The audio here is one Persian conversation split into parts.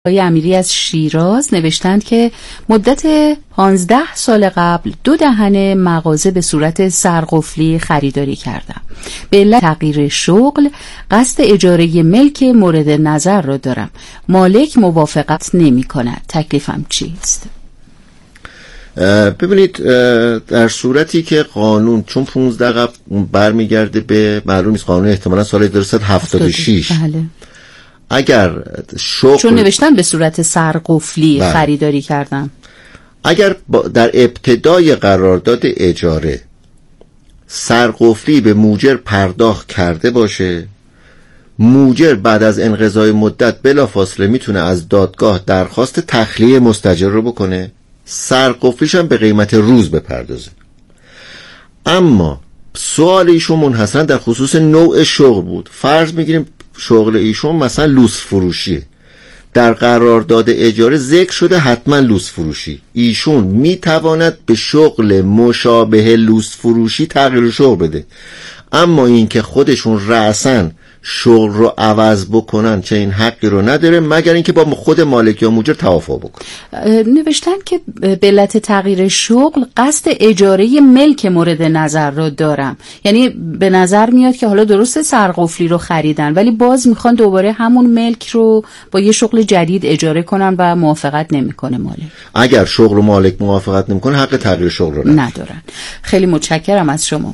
آقای امیری از شیراز نوشتند که مدت 15 سال قبل 2 دهن مغازه به صورت سرقفلی خریداری کردم. به علت تغییر شغل قصد اجاره ملک مورد نظر را دارم. مالک موافقت نمی کند. تکلیفم چیست؟ ببینید، در صورتی که قانون چون 15 قبل برمیگرده به معلوم نیست، قانون احتمالا سال 1376. بله. اگر شغل چون نوشتن به صورت سرقفلی خریداری کردم، اگر در ابتدای قرارداد اجاره سرقفلی به موجر پرداخت کرده باشه، موجر بعد از انقضای مدت بلافاصله میتونه از دادگاه درخواست تخلیه مستاجر رو بکنه، سرقفلیش هم به قیمت روز بپردازه. اما سوال ایشون منحصرا در خصوص نوع شغل بود. فرض میگیریم شغل ایشون مثلا لوس فروشیه، در قرارداد اجاره ذکر شده حتما لوس فروشی، ایشون میتواند به شغل مشابه لوس فروشی تغییر شغل بده. اما این که خودشون رأساً شغل رو عوض بکنن چه این حقی رو نداره، مگر اینکه با خود مالک یا موجر توافق بکنن. نوشتن که به علت تغییر شغل قصد اجاره ملک مورد نظر رو دارم. یعنی به نظر میاد که حالا درسته سرقفلی رو خریدن ولی باز میخوان دوباره همون ملک رو با یه شغل جدید اجاره کنن و موافقت نمیکنه مالک. اگر شغل و مالک موافقت نمیکنه حق تغییر شغل رو ندارن. خیلی متشکرم از شما.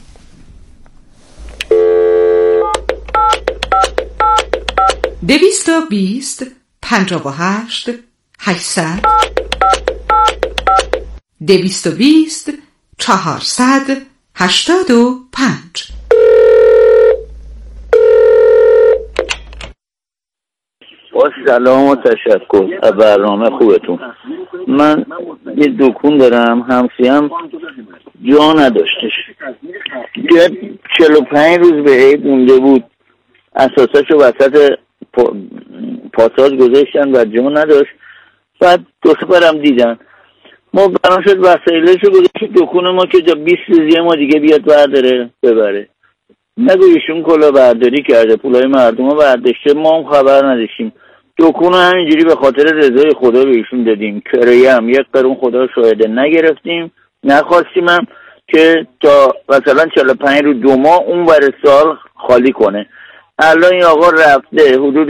220 58 800 220 400 85. با سلام و تشکر از برنامه خوبتون. من یه دکون دارم، همسیم جا نداشتش، 45 روز به عید مونده بود، اساساشو وسط پاساژ گذاشتن و جا نداشت. بعد 2 سفرم دیدن، ما بنا شد وسایلشو گذاشت دکون ما که 20 روزیه ما دیگه بیاد برداره ببره. نگو ایشون کلا برداری کرده، پولای مردم رو برداشته، ما هم خبر نداشتیم. دکون همینجوری به خاطر رضای خدا به ایشون دادیم. کرایه هم 1 قرون خدا شاهده نگرفتیم، نخواستیم هم که تا مثلا 45 روز 2 ماه اون ور سال خالی کنه. الان این آقا رفته حدود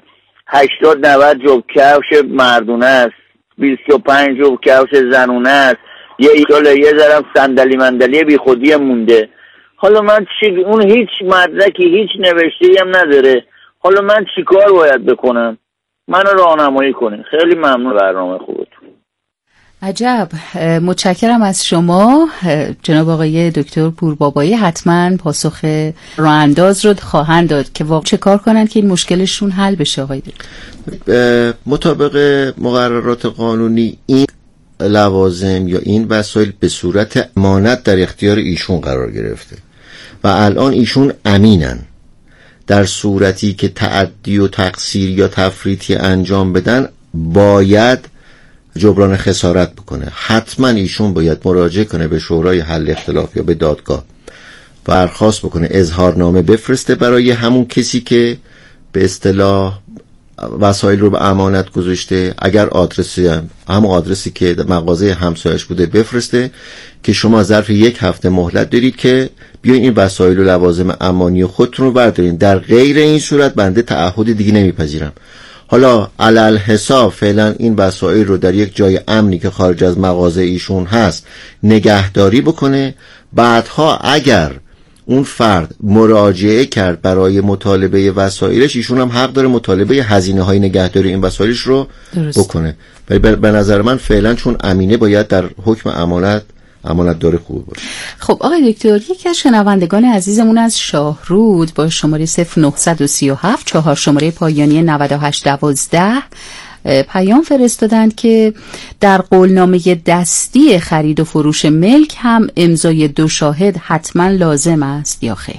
80-90 جفت کفش مردونه است، 25 جفت کفش زنونه است، یه ذرم صندلی مندلی بی خودی مونده. حالا من اون هیچ مدرکی هیچ نوشته‌ای هم نداره. حالا من چیکار باید بکنم؟ منو راهنمایی کنین. خیلی ممنون برنامه خوبتون. عجب، متشکرم از شما جناب آقای دکتر پوربابایی. حتما پاسخ راه‌انداز رو خواهند داد که واقعا چه کار کنن که این مشکلشون حل بشه. آقای دکتر، مطابق مقررات قانونی این لوازم یا این وسایل به صورت امانت در اختیار ایشون قرار گرفته و الان ایشون امینن. در صورتی که تعدی و تقصیر یا تفریطی انجام بدن باید جبران خسارت بکنه. حتما ایشون باید مراجعه کنه به شورای حل اختلاف یا به دادگاه و درخواست بکنه اظهارنامه بفرسته برای همون کسی که به اصطلاح وسایل رو به امانت گذاشته. اگر همون آدرسی که مغازه همسایش بوده بفرسته که شما ظرف 1 هفته مهلت دارید که بیاین این وسایل و لوازم امانی خودتون رو بردارین. در غیر این صورت بنده تعهد دیگه نمیپذیرم. حالا علل حساب فعلا این وسایل رو در یک جای امنی که خارج از مغازه ایشون هست نگهداری بکنه. بعدها اگر اون فرد مراجعه کرد برای مطالبه وسایلش، ایشون هم حق داره مطالبه هزینه‌های نگهداری این وسایلش رو بکنه. ولی به نظر من فعلا چون امینه باید در حکم امانت داره خوب باشه. خب آقای دکتر، یکی از شنوندگان عزیزمون از شاهرود با شماره 0937 4 شماره پایانی 9812 پیام فرستادند که در قولنامه دستی خرید و فروش ملک هم امضای 2 شاهد حتما لازم است یا خیر؟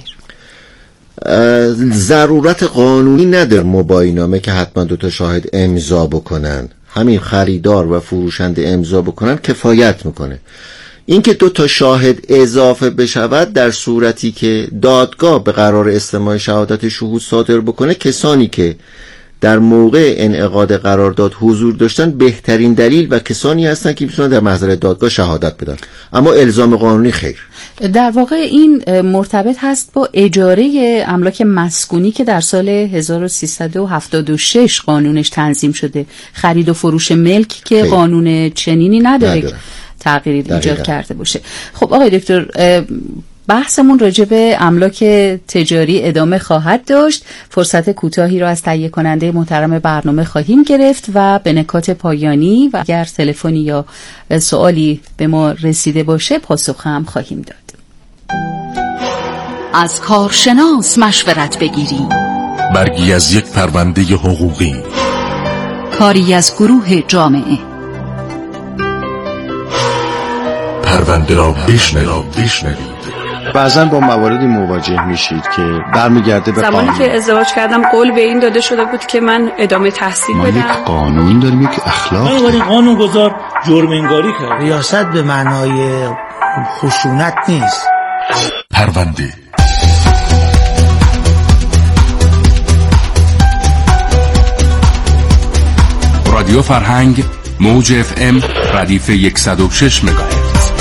ضرورت قانونی نداره مباینامه که حتما 2 شاهد امضا بکنن. همین خریدار و فروشنده امضا بکنن کفایت میکنه. اینکه 2 شاهد اضافه بشود در صورتی که دادگاه به قرار استماع شهادت شهود صادر بکنه، کسانی که در موقع انعقاد قرارداد حضور داشتن بهترین دلیل و کسانی هستند که میتونن در محضر دادگاه شهادت بدن، اما الزام قانونی خیر. در واقع این مرتبط هست با اجاره املاک مسکونی که در سال 1376 قانونش تنظیم شده، خرید و فروش ملک که خیر. قانون چنینی نداره تغییری ایجاد کرده باشه. خب آقای دکتر، بحثمون راجع به املاک تجاری ادامه خواهد داشت. فرصت کوتاهی را از تهیه کننده محترم برنامه خواهیم گرفت و به نکات پایانی و اگر تلفنی یا سوالی به ما رسیده باشه پاسخ هم خواهیم داد. از کارشناس مشورت بگیریم. برگی از یک پرونده حقوقی، کاری از گروه جامعه. پرونده را بشنوید. بعضا با مواردی مواجه میشید که برمیگرده به زمانی که ازدواج کردم قول به این داده شده بود که من ادامه تحصیل بدم. ما یک قانون داریم، یک اخلاق داریم. قانونگذار جرم انگاری کرد. ریاست به معنای خشونت نیست. پرونده رادیو فرهنگ، موج FM، ردیف 106 مگاهرتز.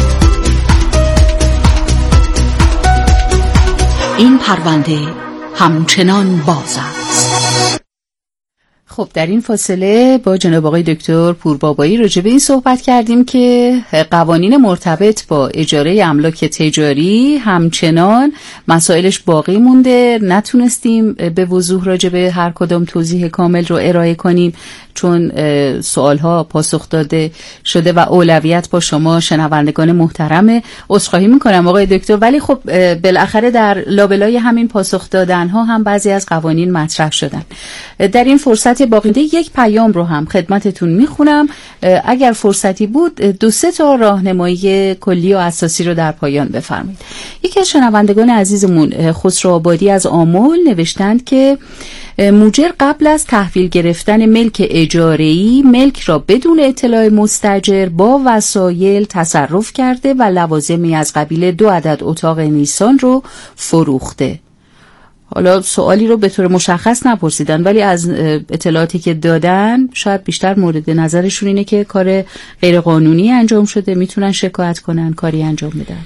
این پرونده همچنان باز است. خب در این فاصله با جناب آقای دکتر پوربابایی راجع به این صحبت کردیم که قوانین مرتبط با اجاره املاک تجاری همچنان مسائلش باقی مونده. نتونستیم به وضوح راجع به هر کدام توضیح کامل رو ارائه کنیم چون سوالها پاسخ داده شده و اولویت با شما شنوندگان محترم. عذرخواهی میکنم آقای دکتر، ولی خب بالاخره در لابلای همین پاسخ دادن ها هم بعضی از قوانین مطرح شدن. در این فرصت باقی یک پیام رو هم خدمتتون میخونم، اگر فرصتی بود 2-3 تا راهنمایی کلی و اساسی رو در پایان بفرمایید. یکی از شنوندگان عزیزمون خسرو آبادی از آمل نوشتند که موجر قبل از تحویل گرفتن ملک اجاره‌ای ملک را بدون اطلاع مستاجر با وسایل تصرف کرده و لوازمی از قبیل 2 عدد اتاق نیسان رو فروخته. حالا سوالی رو به طور مشخص نپرسیدن ولی از اطلاعاتی که دادن شاید بیشتر مورد نظرشون اینه که کار غیر قانونی انجام شده، میتونن شکایت کنن، کاری انجام بدن.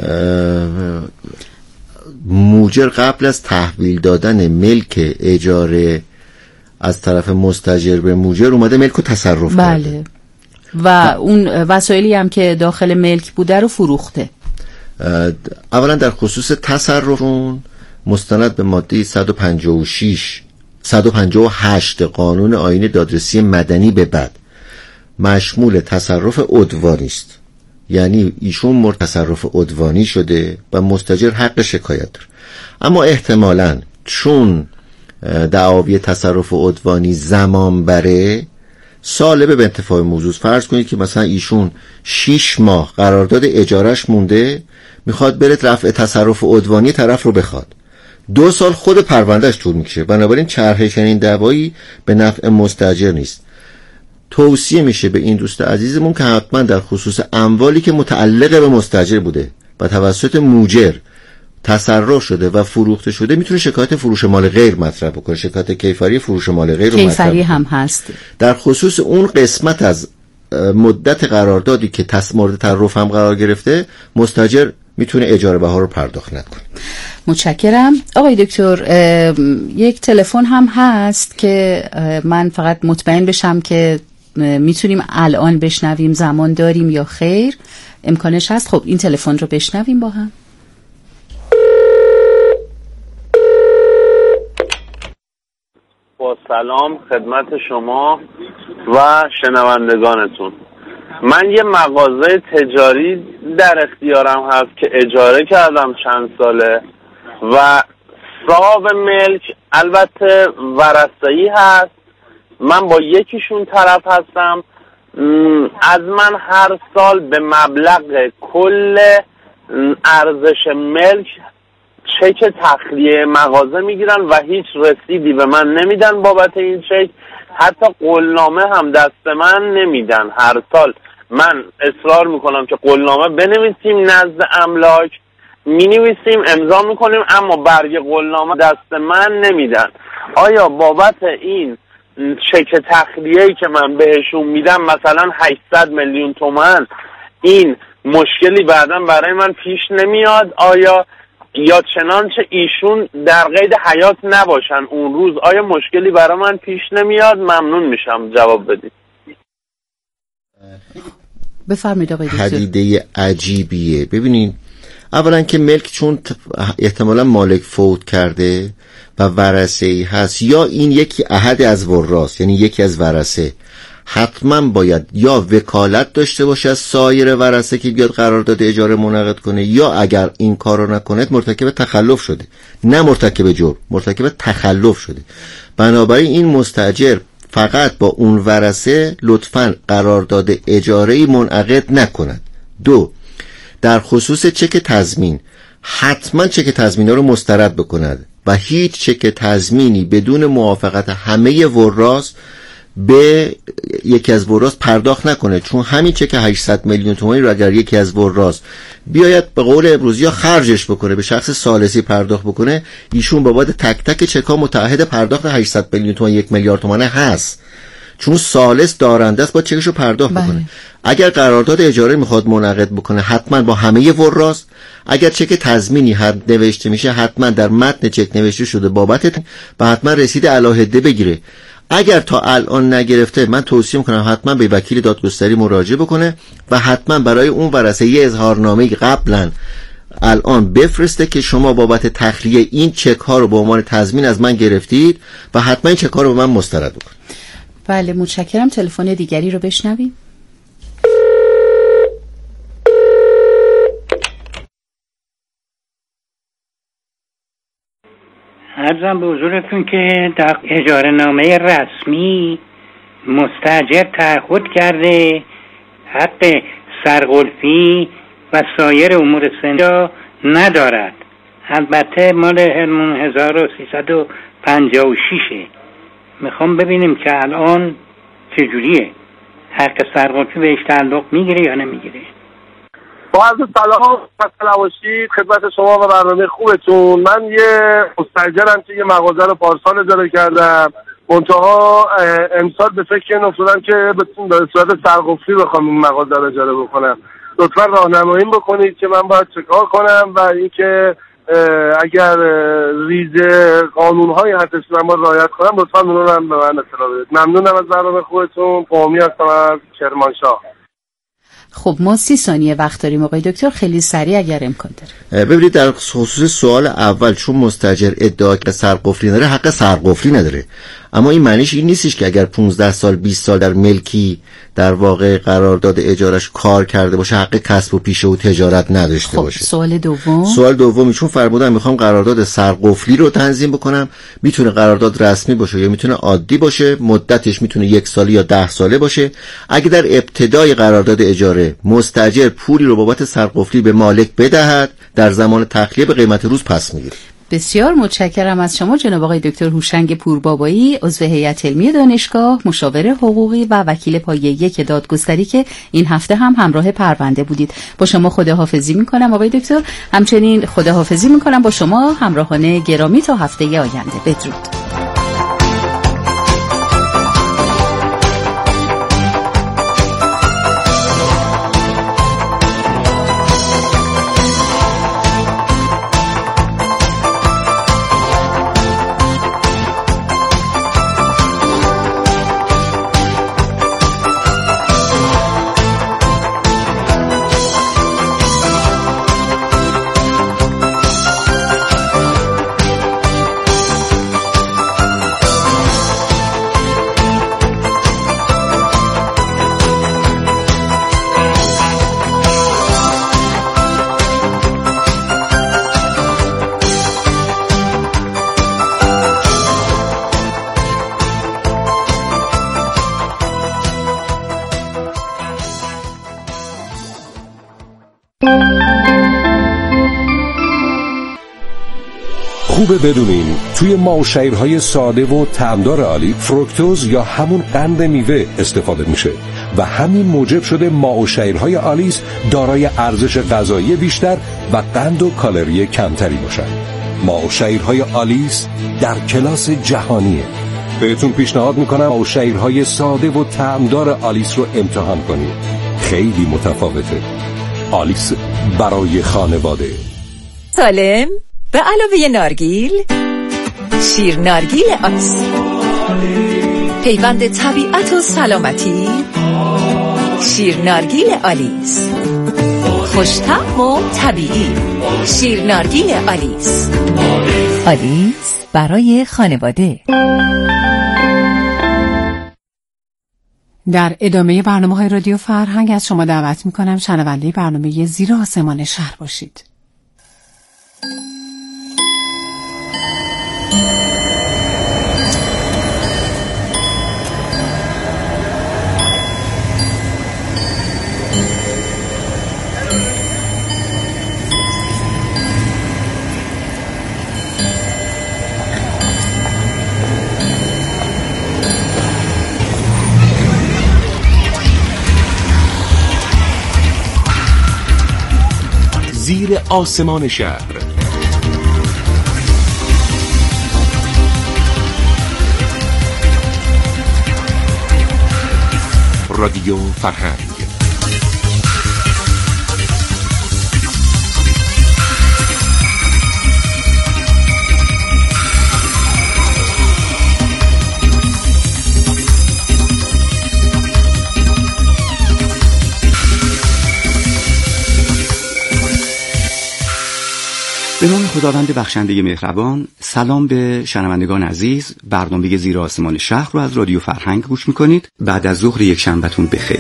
موجر قبل از تحویل دادن ملک اجاره از طرف مستاجر به موجر اومده ملک رو تصرف کرده و اون وسایلی هم که داخل ملک بوده رو فروخته. اولا در خصوص تصرفون مستند به ماده 158 قانون آیین دادرسی مدنی به بعد مشمول تصرف عدوانی است، یعنی ایشون تصرف عدوانی شده و مستاجر حق شکایت داره. اما احتمالاً چون دعاوی تصرف عدوانی زمان بره سالبه به انتفاع موضوع. فرض کنید که مثلا ایشون 6 ماه قرارداد اجارش مونده، میخواد بره رفع تصرف عدوانی طرف رو بخواد، 2 سال خود پروندهش طول میکشه. بنابراین چرخه چنین دعوایی به نفع مستاجر نیست. توصیه میشه به این دوست عزیزمون که حتما در خصوص اموالی که متعلق به مستاجر بوده و توسط موجر تصرف شده و فروخته شده میتونه شکایت فروش مال غیر مطرح بکنه، شکایت کیفری فروش مال غیر رو مطرح کیفری هم هست. در خصوص اون قسمت از مدت قراردادی که مورد تعرف هم قرار گرفته مستاجر میتونه اجاره بها رو پرداخت نکنه. متشکرم. آقای دکتر یک تلفن هم هست که من فقط مطمئن بشم که میتونیم الان بشنویم، زمان داریم یا خیر، امکانش هست؟ خب این تلفن رو بشنویم با هم. با سلام خدمت شما و شنوندگانتون. من یه مغازه تجاری در اختیارم هست که اجاره کردم چند ساله و صاحب ملک البته ورثه‌ای هست. من با یکیشون طرف هستم. از من هر سال به مبلغ کل ارزش ملک چک تخلیه مغازه میگیرن و هیچ رسیدی به من نمیدن بابت این چک. حتی قولنامه هم دست من نمیدن. هر سال من اصرار میکنم که قولنامه بنویسیم نزد املاک، مینویسیم امضا میکنیم، اما برگ قولنامه دست من نمیدن. آیا بابت این چک تخلیه‌ای که من بهشون میدم مثلا 800 میلیون تومان، این مشکلی بعداً برای من پیش نمیاد؟ آیا یا چنانچه ایشون در قید حیات نباشن اون روز، آیا مشکلی برای من پیش نمیاد؟ ممنون میشم جواب بدید. بفرمایید آقای دکتر. پدیده عجیبیه. ببینین، اولا که ملک چون احتمالا مالک فوت کرده و ورثه‌ای هست، یا این یکی احد از وراث، یعنی یکی از ورثه حتما باید یا وکالت داشته باشه از سایر ورثه که بیاد قرارداد اجاره منعقد کنه، یا اگر این کارو نکنه مرتکب تخلف شده، نه مرتکب جرم، مرتکب تخلف شده. بنابراین این مستاجر فقط با اون ورثه لطفاً قرارداد اجاره‌ای منعقد نکند. 2. در خصوص چک تضمین، حتما چک تضمینا رو مسترد بکند و هیچ چک تضمینی بدون موافقت همه وراث به یکی از وراث پرداخت نکنه، چون همین چک 800 میلیون تومانی رو اگر یکی از وراث بیاید به قول امروزی ها خرجش بکنه، به شخص ثالثی پرداخت بکنه، ایشون بابت تک تک چکا متعهد پرداخت 800 میلیون تومان 1 میلیارد تومانه هست، چون ثالث دارنده است، با چکشو پرداخت بکنه. اگر قرارداد اجاره میخواد منعقد بکنه حتما با همه وراث. اگر چک تضمینی نوشته میشه حتما در متن چک نوشته شده بابت و حتما رسید علاهده بگیره. اگر تا الان نگرفته، من توصیه میکنم حتما به وکیل دادگستری مراجعه بکنه و حتما برای اون ورثه یه اظهارنامه قبلا الان بفرسته که شما بابت تخلیه این چک ها رو به عنوان تضمین از من گرفتید و حتما این چک ها رو به من مسترد بکنید. بله، متشکرم. تلفن دیگری رو بشنویم. عرضم به حضورتون که در اجاره نامه رسمی مستاجر تعهد کرده حق سرقلفی و سایر امور سنجا ندارد. البته مال همون 1356. میخوام ببینیم که الان چجوریه، حق سرقلفی بهش تعلق میگیره یا نمیگیره. با عرض سلام، خسته نباشید خدمت شما و برنامه خوبتون. من یه مستاجرم که یه مغازه رو پارسال اجاره کردم، منتها امسال به فکر این افتادم که به صورت سرقفلی بخوام این مغازه رو اجاره بکنم. لطفا راهنمایی بکنید که من باید چکار کنم و اینکه اگر ریز قانون‌های هستش من باید رعایت کنم لطفا اون رو به من اطلاع بدید. ممنونم از برنامه خوبتون. قومی هستم از کرمانشاه. خب ما 30 ثانیه وقت داریم آقای دکتر، خیلی سریع اگر امکان داره. ببینید، در خصوص سوال اول، چون مستاجر ادعا که سرقفلی نداره، حق سرقفلی نداره، اما این معنیش این نیستش که اگر 15 سال 20 سال در ملکی در واقع قرارداد اجارش کار کرده باشه حق کسب و پیشه و تجارت نداشته باشه. سوال دومی، چون فرمودن میخوام قرارداد سرقفلی رو تنظیم بکنم، میتونه قرارداد رسمی باشه یا میتونه عادی باشه، مدتش میتونه 1 ساله یا 10 ساله باشه. اگه در ابتدای قرارداد اجاره مستاجر پولی رو بابت سرقفلی به مالک بدهد، در زمان تخلیه به قیمت روز پس میگیره. بسیار متشکرم از شما جناب آقای دکتر هوشنگ پوربابایی، عضو هیئت علمی دانشگاه، مشاور حقوقی و وکیل پایه 1 دادگستری که این هفته هم همراه پرونده بودید. با شما خداحافظی میکنم آقای دکتر، همچنین خداحافظی میکنم با شما همراهان گرامی تا هفته آینده. بدرود. خوبه بدونین توی ماوشیرهای ساده و طعمدار عالی فروکتوز یا همون قند میوه استفاده میشه و همین موجب شده ماوشیرهای آلیس دارای ارزش غذایی بیشتر و قند و کالری کمتری باشن. ماوشیرهای آلیس در کلاس جهانیه. بهتون پیشنهاد میکنم ماوشیرهای ساده و طعمدار آلیس رو امتحان کنید. خیلی متفاوته. آلیس برای خانواده. سالم به علاوه نارگیل، شیر نارگیل آلیس، پیوند طبیعت و سلامتی. شیر نارگیل آلیس، خوش‌طعم و طبیعی. شیر نارگیل آلیس. آلیس برای خانواده. در ادامه برنامه‌های رادیو فرهنگ از شما دعوت می‌کنم شنونده برنامه زیر آسمان شهر باشید. زیر آسمان شهر. رادیو فرهنگ. به نام خداوند بخشنده مهربان. سلام به شنوندگان عزیز. برنامه زیر آسمان شهر رو از رادیو فرهنگ گوش میکنید. بعد از ظهر یک شنبهتون بخیر.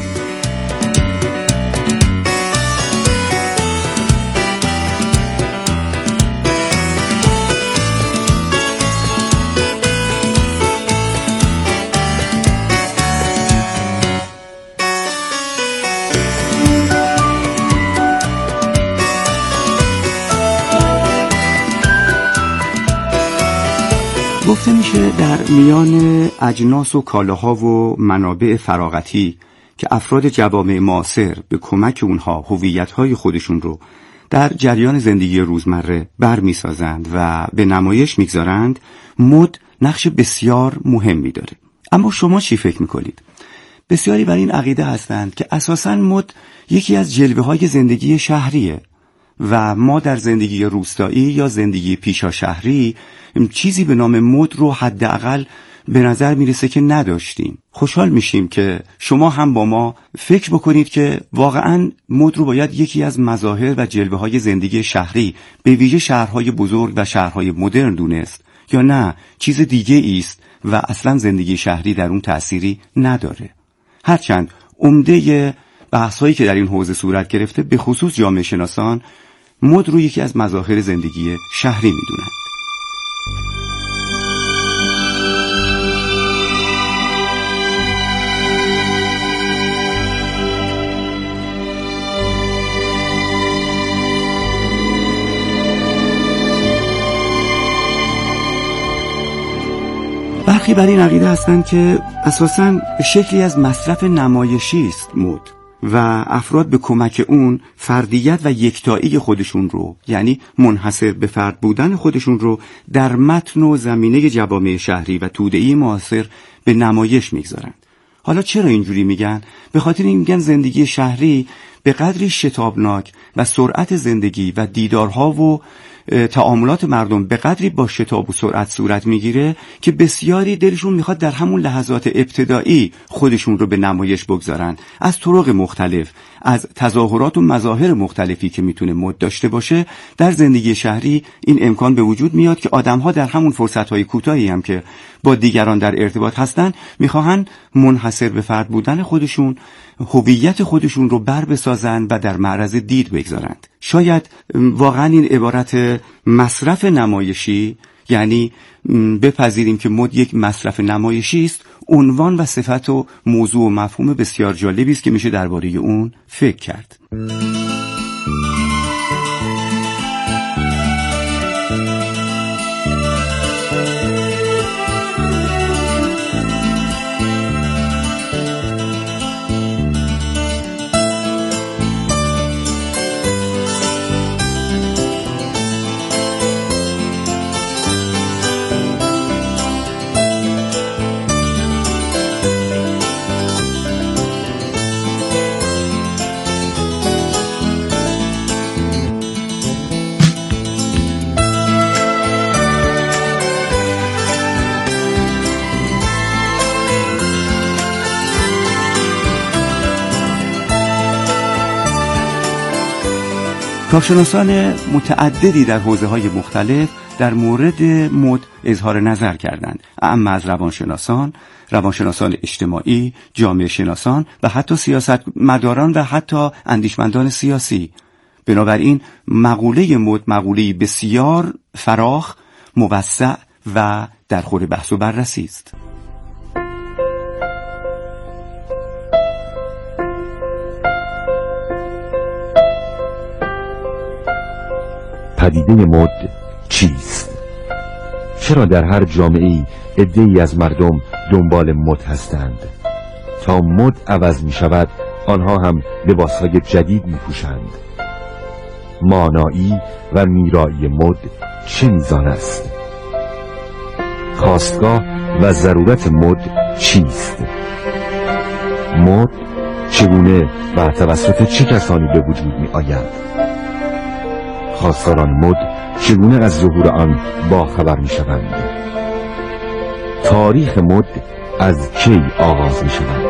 گفته میشه در میان اجناس و کالاها و منابع فراغتی که افراد جوامع معاصر به کمک اونها هویت‌های خودشون رو در جریان زندگی روزمره برمی‌سازند و به نمایش می‌گذارند، مد نقش بسیار مهمی داره. اما شما چی فکر می‌کنید؟ بسیاری بر این عقیده هستند که اساساً مد یکی از جلوه‌های زندگی شهریه و ما در زندگی روستایی یا زندگی پیشا شهری چیزی به نام مد رو حداقل به نظر میرسه که نداشتیم. خوشحال میشیم که شما هم با ما فکر بکنید که واقعاً مد رو باید یکی از مظاهر و جلوه‌های زندگی شهری به ویژه شهرهای بزرگ و شهرهای مدرن دونست یا نه چیز دیگه است و اصلاً زندگی شهری در اون تأثیری نداره. هرچند عمده بحث‌هایی که در این حوزه صورت گرفته به خصوص جامعه شناسان مد رو یکی از مظاهر زندگی شهری میدونند. برخی بر این عقیده هستند که اساساً شکلی از مصرف نمایشی است مد و افراد به کمک اون فردیت و یکتایی خودشون رو، یعنی منحصر به فرد بودن خودشون رو در متن و زمینه جوامع شهری و توده‌ای معاصر به نمایش میگذارند. حالا چرا اینجوری میگن؟ به خاطر این میگن زندگی شهری به قدری شتابناک و سرعت زندگی و دیدارها و تعاملات مردم به قدری با شتاب و سرعت صورت میگیره که بسیاری دلشون میخواد در همون لحظات ابتدایی خودشون رو به نمایش بگذارن از طرق مختلف، از تظاهرات و مظاهر مختلفی که میتونه مد داشته باشه. در زندگی شهری این امکان به وجود میاد که آدم‌ها در همون فرصت‌های کوتاهی هم که با دیگران در ارتباط هستن میخواهن منحصر به فرد بودن خودشون، هویت خودشون رو بر بسازن و در معرض دید بگذارند. شاید واقعا این عبارت مصرف نمایشی، یعنی بپذیریم که مد یک مصرف نمایشی است، عنوان و صفت و موضوع و مفهوم بسیار جالبی است که میشه درباره اون فکر کرد. کارشناسان متعددی در حوزه‌های مختلف در مورد مد اظهار نظر کردند، اما از روانشناسان اجتماعی، جامعه شناسان و حتی سیاستمداران و حتی اندیشمندان سیاسی. بنابراین مقوله مد مقوله‌ای بسیار فراخ، موسع و در خور بحث و بررسی است. پدیده مد چیست؟ چرا در هر جامعه‌ای عده‌ای از مردم دنبال مد هستند؟ تا مد عوض می شود آنها هم لباسهای جدید می پوشند. مانایی و میرایی مد چه میزان است؟ خاستگاه و ضرورت مد چیست؟ مد چگونه و توسط چه کسانی به وجود می آید؟ خواستگاران مد چگونه از ظهور آن باخبر می شوند؟ تاریخ مد از کی آغاز می شود؟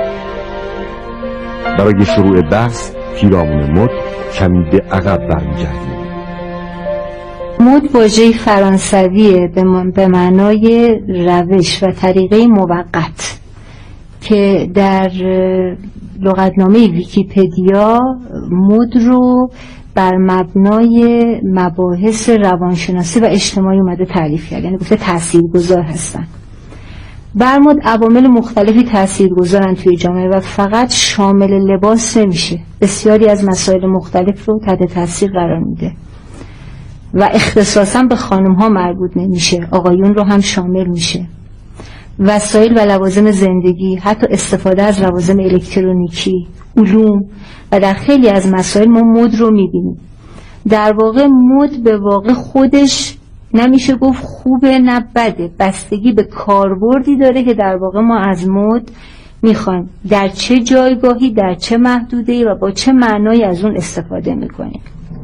برای شروع بحث پیرامون مد کمی به عقب برمیگردیم. مد واژه فرانسویه به معنای روش و طریقه موقت که در لغتنامه ویکی‌پدیا مد رو بر مبنای مباحث روانشناسی و اجتماعی اومده تعریف کرد، یعنی گفته تاثیرگذار هستن. بر مد عوامل مختلفی تاثیرگذارن توی جامعه و فقط شامل لباس نمیشه، بسیاری از مسائل مختلف رو تحت تاثیر قرار میده و اختصاصا به خانم ها مربوط نمیشه، آقایون رو هم شامل میشه. وسایل و لوازم زندگی، حتی استفاده از لوازم الکترونیکی، علوم و در خیلی از مسائل ما مد رو میبینیم. در واقع مد به واقع خودش نمیشه گفت خوبه نه بده، بستگی به کاربردی داره که در واقع ما از مد میخوایم در چه جایگاهی، در چه محدوده‌ای و با چه معنایی از اون استفاده میکنیم.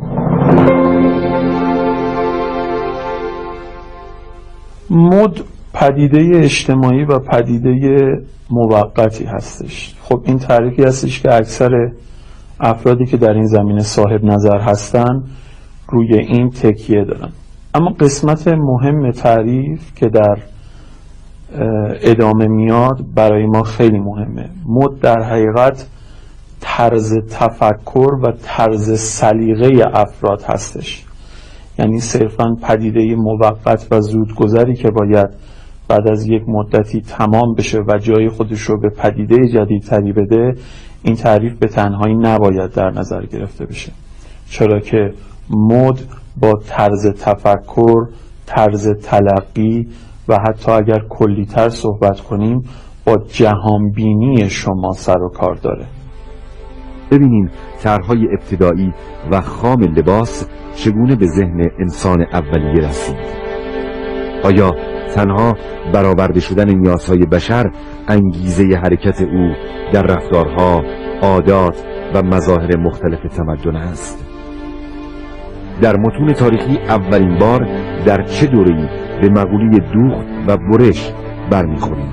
مد پدیده اجتماعی و پدیده موقتی هستش. خب این تعریفی هستش که اکثر افرادی که در این زمینه صاحب نظر هستن روی این تکیه دارن. اما قسمت مهم تعریف که در ادامه میاد برای ما خیلی مهمه. مد در حقیقت طرز تفکر و طرز سلیقه افراد هستش، یعنی صرفاً پدیده موقت و زودگذری که باید بعد از یک مدتی تمام بشه و جای خودش رو به پدیده جدیدتری بده. این تعریف به تنهایی نباید در نظر گرفته بشه، چرا که مد با طرز تفکر، طرز تلقی و حتی اگر کلی‌تر صحبت کنیم با جهانبینی شما سر و کار داره. ببینیم طرح‌های ابتدایی و خام لباس چگونه به ذهن انسان اولیه رسید. آیا تنها برآورده شدن نیازهای بشر انگیزه حرکت او در رفتارها، عادات و مظاهر مختلف تمدن است؟ در متون تاریخی اولین بار در چه دوره‌ای به مقوله دوخت و برش برمیخوریم؟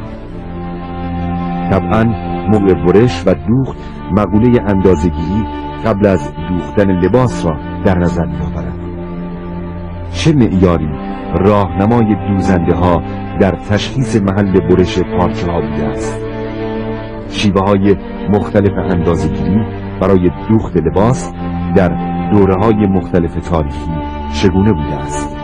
طبعاً موقع برش و دوخت مقوله اندازه‌گیری قبل از دوختن لباس را در نظر می‌آورد. چه معیاری راهنمای دوزنده ها در تشخیص محل برش پارچه ها بوده است؟ شیوه های مختلف اندازه‌گیری برای دوخت لباس در دوره های مختلف تاریخی چگونه بوده است؟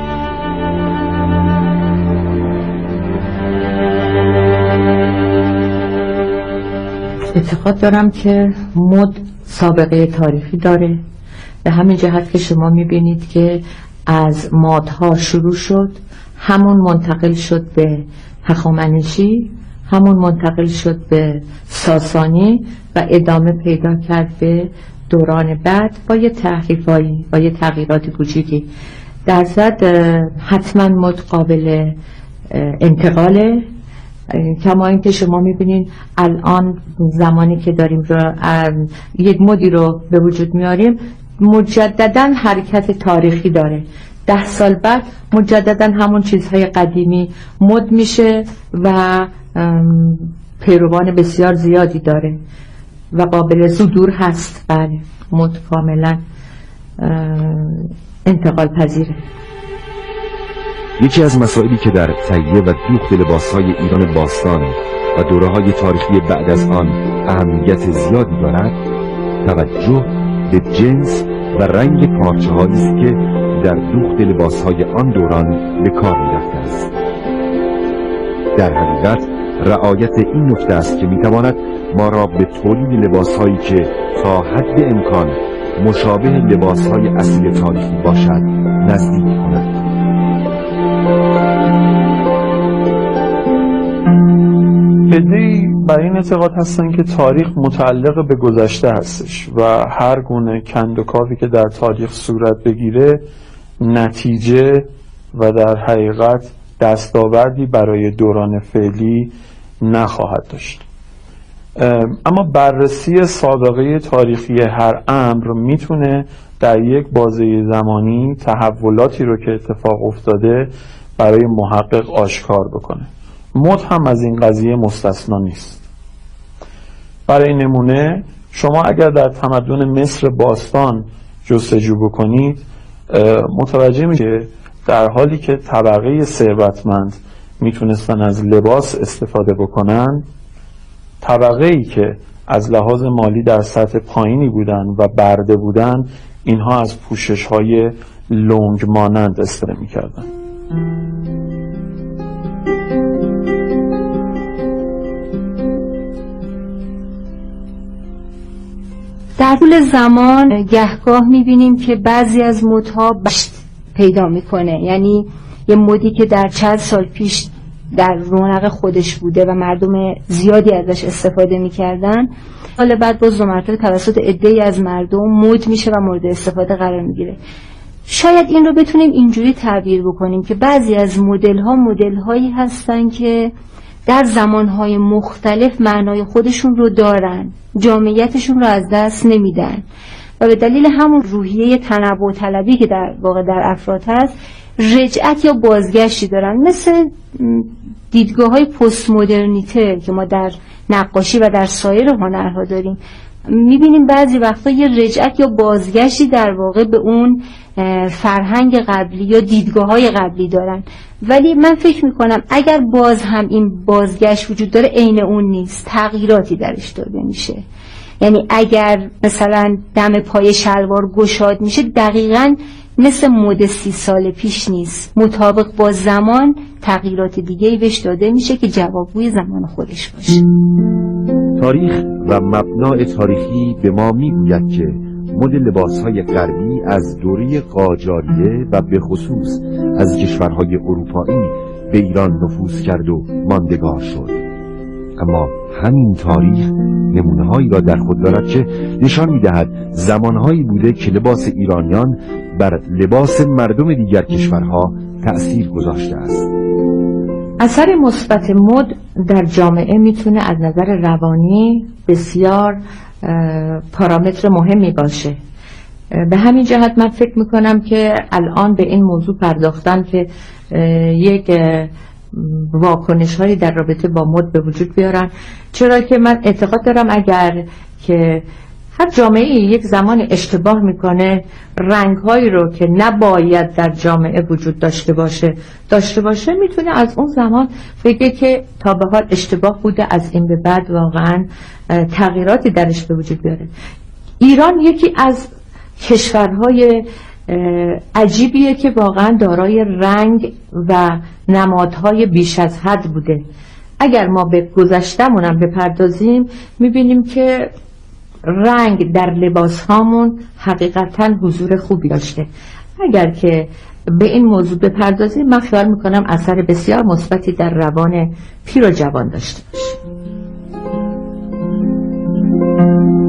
اعتقاد دارم که مد سابقه تاریخی داره، به همین جهت که شما میبینید که از مادها شروع شد، همون منتقل شد به هخامنشی، همون منتقل شد به ساسانی و ادامه پیدا کرد به دوران بعد با یه تحریفایی، با یه تغییرات کوچیکی. در ضد حتما مد قابل انتقاله، کما اینکه شما میبینین الان زمانی که داریم رو یک مدی رو به وجود میاریم مجددا حرکت تاریخی داره. 10 سال بعد مجددا همون چیزهای قدیمی مد میشه و پیروان بسیار زیادی داره و قابل صدور هست. بله، مد کاملا انتقال پذیره. یکی از مسائلی که در تهیه و دوخت لباس‌های ایران باستان و دوره‌های تاریخی بعد از آن اهمیت زیادی دارد، توجه به جنس و رنگ پارچه‌هایی است که در دوخت لباس‌های آن دوران به کار می‌رفته است. در حقیقت رعایت این نکته است که می‌تواند ما را به تولید لباس‌هایی که تا حد امکان مشابه لباس‌های اصیل تاریخی باشد نزدیک کند. عده‌ای بر این اعتقاد هستند که تاریخ متعلق به گذشته هستش و هر گونه کند و کاوی که در تاریخ صورت بگیره نتیجه و در حقیقت دستاوردی برای دوران فعلی نخواهد داشت. اما بررسی سابقه تاریخی هر امر میتونه در یک بازه زمانی تحولاتی رو که اتفاق افتاده برای محقق آشکار بکنه. مد هم از این قضیه مستثنا نیست. برای نمونه شما اگر در تمدن مصر باستان جستجو بکنید متوجه میشه که در حالی که طبقه ثروتمند میتونستن از لباس استفاده بکنن، طبقه ای که از لحاظ مالی در سطح پایینی بودن و برده بودن اینها از پوشش های لنگ مانند استفاده میکردن. در طول زمان گهگاه میبینیم که بعضی از مدها بشت پیدا میکنه، یعنی یه مدی که در چند سال پیش در رونق خودش بوده و مردم زیادی ازش استفاده میکردن، حالا بعد باز دو مرتبه توسط عده‌ای از مردم مد میشه و مورد استفاده قرار میگیره. شاید این رو بتونیم اینجوری تعبیر بکنیم که بعضی از مدل‌هایی هستن که در زمانهای مختلف معنای خودشون رو دارن، جامعیتشون رو از دست نمیدن و به دلیل همون روحیه تنوع طلبی که در واقع در افراد هست رجعت یا بازگشتی دارن، مثل دیدگاه‌های پست مدرنیته که ما در نقاشی و در سایر هنرها داریم. میبینیم بعضی وقتا یه رجعت یا بازگشتی در واقع به اون فرهنگ قبلی یا دیدگاه‌های قبلی دارن، ولی من فکر میکنم اگر باز هم این بازگشت وجود داره عین اون نیست، تغییراتی درش داده میشه. یعنی اگر مثلا دم پای شلوار گشاد میشه دقیقاً مثل مد 30 سال پیش نیست، مطابق با زمان تغییرات دیگه‌ای بهش داده میشه که جوابگوی زمان خودش باشه. تاریخ و مبنای تاریخی به ما میگوید که مد لباس‌های غربی از دوره قاجاریه و به خصوص از کشورهای اروپایی به ایران نفوذ کرد و ماندگار شد. اما همین تاریخ نمونه‌هایی را در خود دارد که نشان می‌دهد زمانهایی بوده که لباس ایرانیان بر لباس مردم دیگر کشورها تأثیر گذاشته است. اثر مثبت مد در جامعه میتونه از نظر روانی بسیار پارامتر مهمی باشه. به همین جهت من فکر میکنم که الان به این موضوع پرداختن که یک واکنش هایی در رابطه با مد به وجود بیارن، چرا که من اعتقاد دارم اگر که هر جامعه یک زمان اشتباه میکنه رنگ هایی رو که نباید در جامعه وجود داشته باشه میتونه از اون زمان بگه که تا به حال اشتباه بوده، از این به بعد واقعا تغییراتی درش به وجود بیاره. ایران یکی از کشورهای عجیبیه که واقعا دارای رنگ و نمادهای بیش از حد بوده. اگر ما به گذشتمون هم بپردازیم میبینیم که رنگ در لباس هامون حقیقتا حضور خوبی داشته. اگر که به این موضوع بپردازیم من خیال میکنم اثر بسیار مثبتی در روان پیر و جوان داشته باشه.